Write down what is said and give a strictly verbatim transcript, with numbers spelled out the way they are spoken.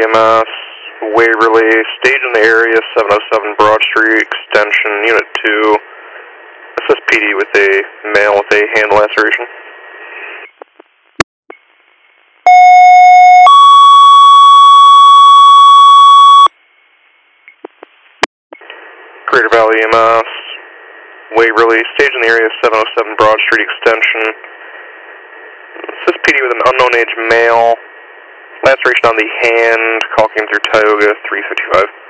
E M S, Waverly, stage in the area, seven oh seven Broad Street, extension, unit two. S S P D with a male with a hand laceration. Greater Valley E M S, Waverly, stage in the area, seven oh seven Broad Street, extension. S S P D with an unknown age male, laceration on the hand, call came through Tioga three fifty-five.